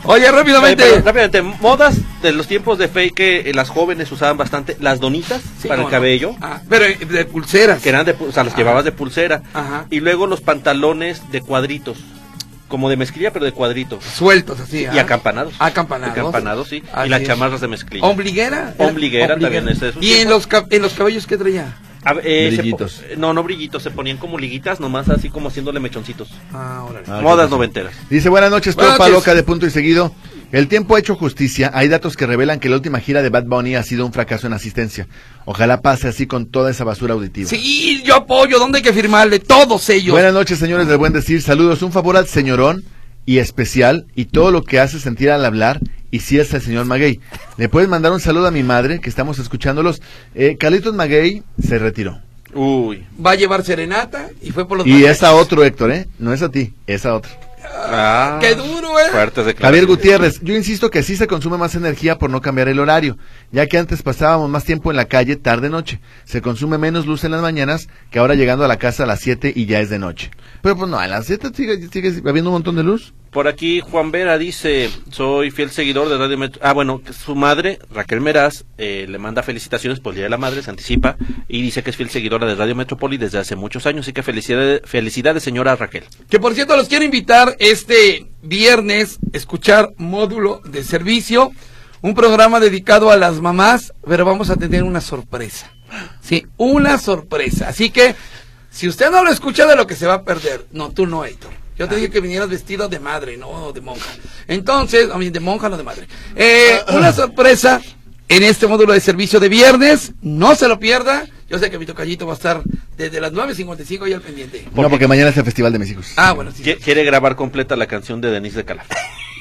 Oye, rápidamente. Oye, pero, rápidamente, modas de los tiempos de Fey que eh, las jóvenes usaban bastante, las donitas Sí, para el no, cabello. no. Ah, pero eh, de pulseras. Que eran de, pu- o sea, los Ajá. llevabas de pulsera. Ajá. Y luego los pantalones de cuadritos. Como de mezclilla, pero de cuadritos. Sueltos así. Y ¿ah? acampanados. Acampanados. Acampanados, sí. Así y las es. chamarras de mezclilla. ¿Ombliguera? Ombliguera también es de esos ¿Y en tiempos. los, ca- en los cabellos qué traía? A ver, eh, se Brillitos. po- no, no brillitos, se ponían como liguitas, nomás así como haciéndole mechoncitos. Ah, órale. Ah, Modas qué cosa. noventeras. Dice, buenas noches, Buenas tropa noches. loca de punto y seguido. El tiempo ha hecho justicia. Hay datos que revelan que la última gira de Bad Bunny ha sido un fracaso en asistencia. Ojalá pase así con toda esa basura auditiva. Sí, yo apoyo. ¿Dónde hay que firmarle? Todos ellos. Buenas noches, señores del buen decir. Saludos. Un favor al señorón y especial y todo lo que hace sentir al hablar. Y si es el señor Maguey. Le puedes mandar un saludo a mi madre, que estamos escuchándolos. Eh, Carlitos Maguey se retiró. Uy. Va a llevar serenata y fue por los Y mariachis. es a otro, Héctor, ¿eh? No es a ti, es a otro. Ah, ¡Qué duro, eh! Fuertes Javier declaraciones. Gutiérrez, yo insisto que sí se consume más energía por no cambiar el horario, ya que antes pasábamos más tiempo en la calle tarde-noche. Se consume menos luz en las mañanas que ahora llegando a la casa a las siete y ya es de noche. Pero pues no, a las siete sigue, sigue habiendo un montón de luz. Por aquí Juan Vera dice, soy fiel seguidor de Radio Metro. Ah, bueno, que su madre, Raquel Meraz, eh, le manda felicitaciones por el Día de la Madre, se anticipa, y dice que es fiel seguidora de Radio Metrópoli desde hace muchos años, así que felicidades, felicidades señora Raquel. Que por cierto los quiero invitar este viernes a escuchar Módulo de Servicio, un programa dedicado a las mamás, pero vamos a tener una sorpresa. Sí, una sorpresa. Así que, si usted no lo escucha, de lo que se va a perder. No, tú no, Héctor. Yo te dije que vinieras vestido de madre, no de monja. Entonces, a mí de monja, no de madre. Eh, una sorpresa en este módulo de servicio de viernes. No se lo pierda. Yo sé que mi tocallito va a estar desde las nueve cincuenta y cinco ahí al pendiente. No, porque mañana es el festival de mis hijos. Ah, bueno, sí. Qui- Quiere grabar completa la canción de Denise de Calaf.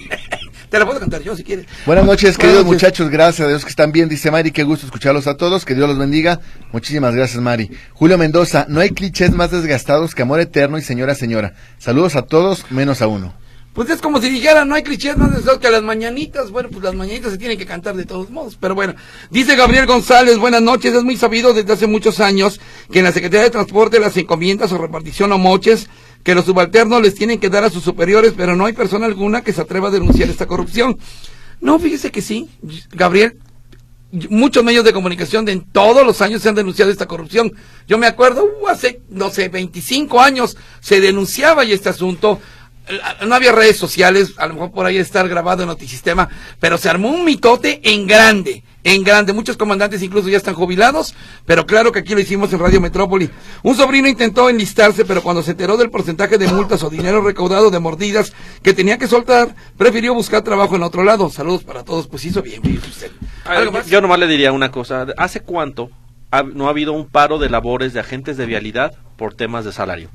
Te la puedo cantar yo si quieres. Buenas noches, queridos Buenas noches. muchachos, gracias a Dios que están bien, dice Mari, qué gusto escucharlos a todos, que Dios los bendiga, muchísimas gracias Mari. Julio Mendoza, no hay clichés más desgastados que amor eterno y señora señora, saludos a todos, menos a uno. Pues es como si dijera, no hay clichés más deseados que las mañanitas. Bueno, pues las mañanitas se tienen que cantar de todos modos. Pero bueno, dice Gabriel González, buenas noches. Es muy sabido desde hace muchos años que en la Secretaría de Transporte las encomiendas o repartición o moches que los subalternos les tienen que dar a sus superiores, pero no hay persona alguna que se atreva a denunciar esta corrupción. No, fíjese que sí, Gabriel. Muchos medios de comunicación de en todos los años se han denunciado esta corrupción. Yo me acuerdo, uh, hace, no sé, veinticinco años se denunciaba ya este asunto. No había redes sociales, a lo mejor por ahí estar grabado en Notisistema, pero se armó un mitote en grande, en grande. Muchos comandantes incluso ya están jubilados, pero claro que aquí lo hicimos en Radio Metrópoli. Un sobrino intentó enlistarse, pero cuando se enteró del porcentaje de multas o dinero recaudado de mordidas que tenía que soltar, prefirió buscar trabajo en otro lado. Saludos para todos, pues hizo bien, bien usted. ¿Algo más? Yo nomás le diría una cosa, ¿hace cuánto ha- no ha habido un paro de labores de agentes de vialidad por temas de salario?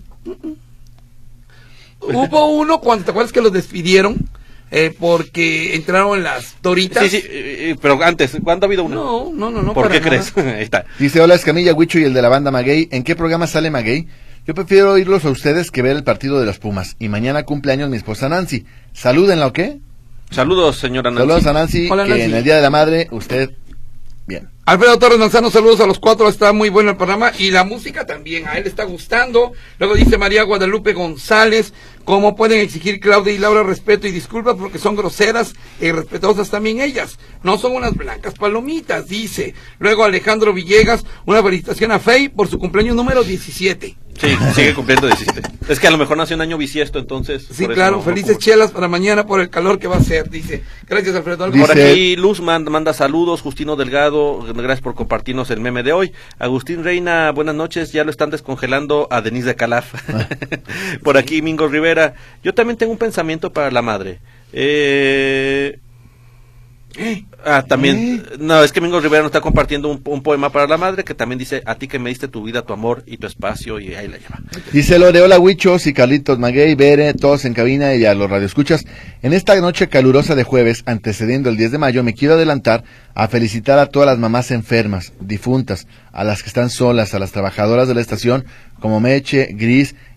Hubo uno cuando, ¿te acuerdas que los despidieron? Eh, porque entraron las toritas. Sí, sí, eh, eh, pero antes, ¿cuándo ha habido uno? No, no, no, no. ¿Por para qué nada. crees? Ahí está. Dice, hola Escamilla, Huicho y el de la banda Maguey, ¿en qué programa sale Maguey? Yo prefiero oírlos a ustedes que ver el partido de los Pumas, y mañana cumpleaños mi esposa Nancy, salúdenla, ¿o qué? Saludos, señora Nancy. Saludos a Nancy, Hola, que Nancy. en el Día de la Madre, usted, bien. Alfredo Torres Manzano, saludos a los cuatro, está muy bueno el programa y la música también, a él le está gustando. Luego dice María Guadalupe González, ¿cómo pueden exigir Claudia y Laura respeto y disculpas porque son groseras y irrespetuosas también ellas? No son unas blancas palomitas, dice. Luego Alejandro Villegas, una felicitación a Fey por su cumpleaños número diecisiete. Sí, sigue cumpliendo diecisiete. Es que a lo mejor nació un año bisiesto, entonces. Sí, por eso claro, no- felices no- chelas para mañana por el calor que va a ser, dice. Gracias, Alfredo. ¿Algo Por más? Dice- aquí Luz manda, manda saludos, Justino Delgado, gracias por compartirnos el meme de hoy. Agustín Reina, buenas noches, ya lo están descongelando a Denise de Calaf. Por aquí Mingo Rivera, yo también tengo un pensamiento para la madre. Eh... Ah, también, no, es que Mingo Rivera nos está compartiendo un, un poema para la madre que también dice, a ti que me diste tu vida, tu amor y tu espacio, y ahí la lleva. Dice Lore, hola Huichos y Carlitos, Maguey, Bere, todos en cabina y a los radioescuchas. En esta noche calurosa de jueves, antecediendo el diez de mayo, me quiero adelantar a felicitar a todas las mamás enfermas, difuntas, a las que están solas, a las trabajadoras de la estación, como Meche, Gris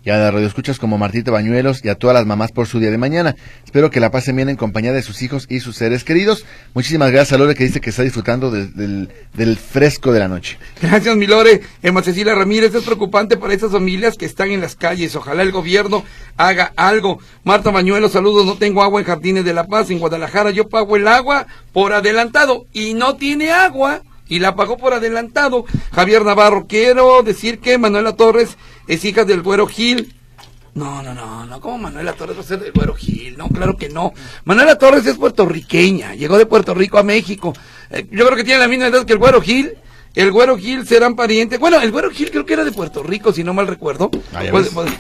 y a las radioescuchas como Martita Bañuelos y a todas las mamás por su día de mañana. Espero que la pasen bien en compañía de sus hijos y sus seres queridos. Muchísimas gracias a Lore, que dice que está disfrutando de, del, del fresco de la noche. Gracias, mi Lore. Emma Cecilia Ramírez, es preocupante para esas familias que están en las calles. Ojalá el gobierno haga algo. Marta Bañuelos, saludos. No tengo agua en Jardines de la Paz, en Guadalajara. Yo pago el agua por adelantado y no tiene agua y la pagó por adelantado. Javier Navarro, quiero decir que Manuela Torres es hija del Güero Gil. No, no, no, no, ¿cómo Manuela Torres va a ser del Güero Gil? No, claro que no. Manuela Torres es puertorriqueña, llegó de Puerto Rico a México. Eh, yo creo que tiene la misma edad que el Güero Gil. El Güero Gil serán parientes. Bueno, el Güero Gil creo que era de Puerto Rico, si no mal recuerdo. Ah, pues, pues,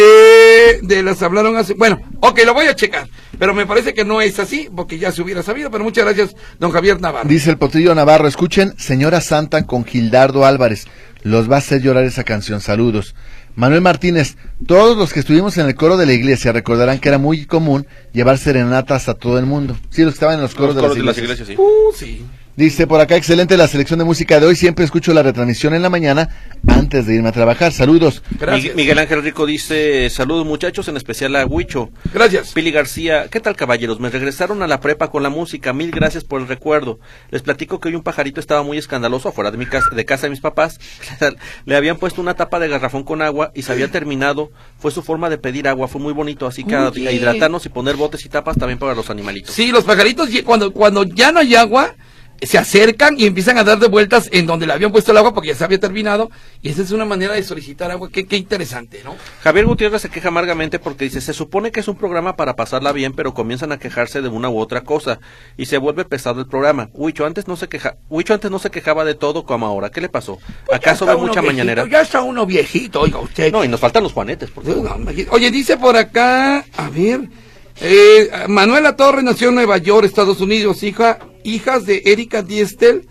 eh, de las hablaron hace... Bueno, ok, lo voy a checar. Pero me parece que no es así, porque ya se hubiera sabido. Pero muchas gracias, don Javier Navarro. Dice el Potrillo Navarro, escuchen Señora Santa con Gildardo Álvarez. Los va a hacer llorar esa canción. Saludos. Manuel Martínez, todos los que estuvimos en el coro de la iglesia recordarán que era muy común llevar serenatas a todo el mundo. Sí, los que estaban en los coros, los de, coros las de las iglesias, sí. Uh, sí. Dice por acá, excelente la selección de música de hoy, siempre escucho la retransmisión en la mañana antes de irme a trabajar. Saludos. Gracias. Miguel Ángel Rico dice, saludos muchachos, en especial a Huicho. Gracias. Pili García, ¿qué tal caballeros? Me regresaron a la prepa con la música, mil gracias por el recuerdo. Les platico que hoy un pajarito estaba muy escandaloso afuera de mi casa, de casa de mis papás. Le habían puesto una tapa de garrafón con agua y se había terminado. Fue su forma de pedir agua, fue muy bonito, así que a, a hidratarnos y poner botes y tapas también para los animalitos. Sí, los pajaritos cuando, cuando ya no hay agua, se acercan y empiezan a dar de vueltas en donde le habían puesto el agua porque ya se había terminado, y esa es una manera de solicitar agua. Qué, qué interesante, ¿no? Javier Gutiérrez se queja amargamente porque dice, se supone que es un programa para pasarla bien, pero comienzan a quejarse de una u otra cosa y se vuelve pesado el programa. Huicho antes no se queja, Huicho antes no se quejaba de todo como ahora. ¿Qué le pasó? Pues ¿Acaso ve mucha viejito, mañanera? Ya está uno viejito, oiga usted. No, y nos faltan los juanetes, por favor. Oye, dice por acá, a ver, eh, Manuela Torres nació en Nueva York, Estados Unidos, hija, hijas de Erika Diestel,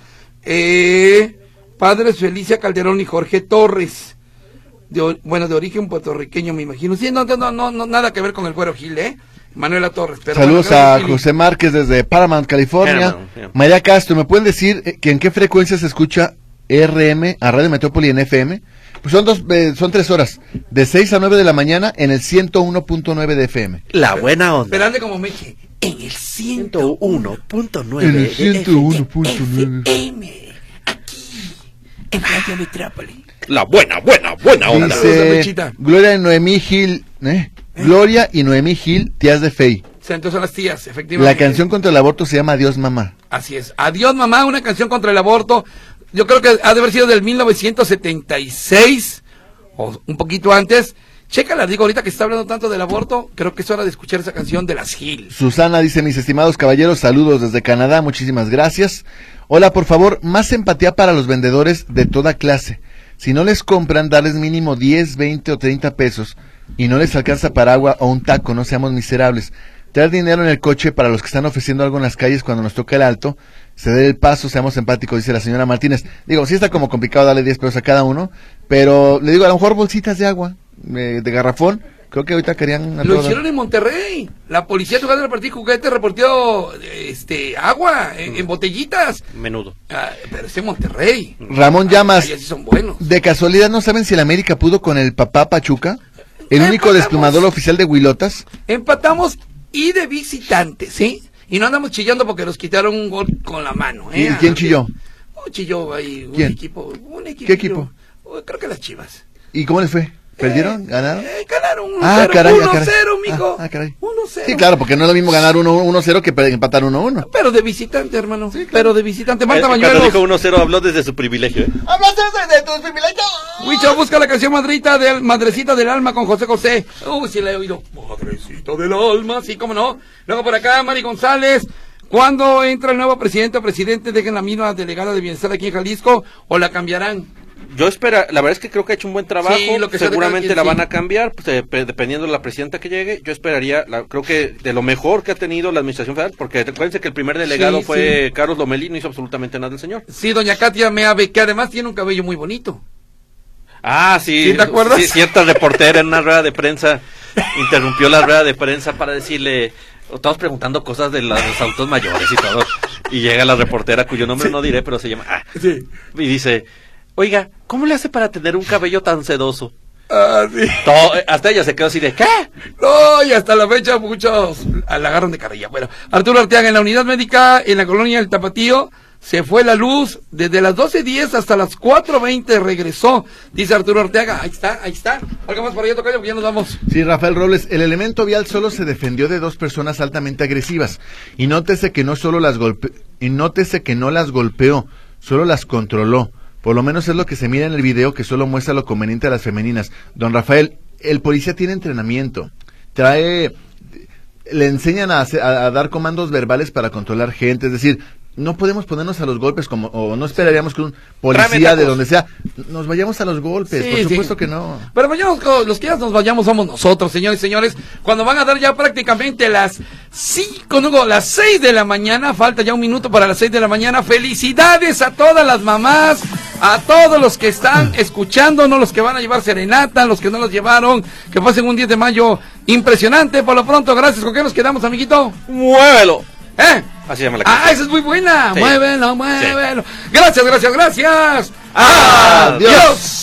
eh, padres Felicia Calderón y Jorge Torres, de, bueno, de origen puertorriqueño, me imagino. Sí, no, no, no, no, nada que ver con el Güero Gil, ¿eh? Manuela Torres. Pero saludos bueno, a Gil. José Márquez desde Paramount, California. Paramount, yeah. María Castro, ¿me pueden decir eh, que en qué frecuencia se escucha R M a Radio Metrópoli en F M? Pues son dos, eh, son tres horas, de seis a nueve de la mañana en el ciento uno punto nueve de F M. La buena onda. Esperando como Meche, en el ciento uno punto nueve. En el ciento uno punto nueve. F M, aquí, en Radio Metrópoli. La buena, buena, buena onda. Saludos a Dice Mechita. Gloria y Noemí Gil, ¿eh? Gloria y Noemí Gil, tías de Fey. Entonces son las tías, efectivamente. La canción contra el aborto se llama Adiós Mamá. Así es. Adiós mamá, una canción contra el aborto. Yo creo que ha de haber sido del mil novecientos setenta y seis o un poquito antes. Chécala, digo, ahorita que se está hablando tanto del aborto, creo que es hora de escuchar esa canción de las Gil. Susana dice, mis estimados caballeros, saludos desde Canadá, muchísimas gracias. Hola, por favor, más empatía para los vendedores de toda clase. Si no les compran, darles mínimo diez, veinte o treinta pesos y no les alcanza para agua o un taco, no seamos miserables. Traer dinero en el coche para los que están ofreciendo algo en las calles cuando nos toca el alto, ceder el paso, seamos empáticos, dice la señora Martínez. Digo, sí está como complicado darle diez pesos a cada uno, pero le digo, a lo mejor bolsitas de agua, eh, de garrafón, creo que ahorita querían... Lo hicieron en Monterrey. La policía tocando el partido juguete reportó este agua en, en botellitas. Menudo. Ah, pero es en Monterrey. Ramón Llamas, Allá sí son buenos. de casualidad, ¿no saben si el América pudo con el papá Pachuca? El único Empatamos. desplumador oficial de Huilotas. Empatamos y de visitantes, ¿sí? Y no andamos chillando porque nos quitaron un gol con la mano, ¿eh? ¿Y quién chilló? Oh, chilló ahí un ¿Quién? equipo. Un equipo. ¿Qué equipo? Oh, creo que las Chivas. ¿Y cómo les fue? ¿Perdieron? ¿Ganaron? Eh, ganaron uno Ah, cero. caray, ah, uno caray. cero, mijo. Ah, ah, caray. uno cero. Sí, claro, porque no es lo mismo ganar uno cero que pe- empatar uno uno. Pero de visitante, hermano. Sí, claro. Pero de visitante. Marta Eh, Cuando Bañuelos. dijo uno cero habló desde su privilegio, ¿eh? ¡Hablaste de tus privilegios! Huicho, busca la canción Madrita del Madrecita del Alma con José José. Uy, sí la he oído. Madrecita del Alma, sí, cómo no. Luego por acá, Mari González. ¿Cuándo entra el nuevo presidente o presidente? ¿Dejen la misma delegada de bienestar aquí en Jalisco o la cambiarán? Yo espera, la verdad es que creo que ha hecho un buen trabajo, Sí, lo que sea de seguramente cada la quien, van sí. a cambiar, pues, eh, pe- dependiendo de la presidenta que llegue. Yo esperaría, la, creo que de lo mejor que ha tenido la administración federal, porque recuérdense que el primer delegado Sí, fue Carlos Lomelí, no hizo absolutamente nada el señor. Sí, doña Katia Meave, que además tiene un cabello muy bonito. Ah, sí. ¿Sí te acuerdas? Sí, cierta reportera en una rueda de prensa interrumpió la rueda de prensa para decirle, estamos preguntando cosas de, la- de los adultos mayores y todo, y llega la reportera cuyo nombre no diré, pero se llama, ah, Sí. y dice, oiga, ¿cómo le hace para tener un cabello tan sedoso? Ah, sí. Todo, hasta ella se quedó así de, ¿qué? No, y hasta la fecha muchos la agarran de carrilla. Bueno, Arturo Arteaga, en la unidad médica, en la colonia del Tapatío, se fue la luz desde las doce diez hasta las cuatro veinte, regresó, dice Arturo Arteaga. Ahí está, ahí está. Algo más para allá, tocayo, porque ya nos vamos. Sí, Rafael Robles, el elemento vial solo se defendió de dos personas altamente agresivas. Y nótese que no solo las golpe... y nótese que no las golpeó, solo las controló. Por lo menos es lo que se mira en el video, que solo muestra lo conveniente a las femeninas. Don Rafael, el policía tiene entrenamiento, trae, le enseñan a, hacer, a, a dar comandos verbales para controlar gente, es decir, no podemos ponernos a los golpes como, o no esperaríamos que un policía de donde sea nos vayamos a los golpes, sí, por supuesto sí. que no. Pero vayamos, los que ya nos vayamos somos nosotros, señores y señores, cuando van a dar ya prácticamente las cinco, no, las seis de la mañana, falta ya un minuto para las seis de la mañana. Felicidades a todas las mamás, a todos los que están escuchándonos, los que van a llevar serenata, los que no los llevaron, que pasen un diez de mayo impresionante. Por lo pronto, gracias. ¿Con qué nos quedamos, amiguito? ¡Muévelo! ¿Eh? Así se llama la canción. Ah, esa es muy buena. Sí. Muévelo, muévelo. Sí. Gracias, gracias, gracias. Adiós. Adiós.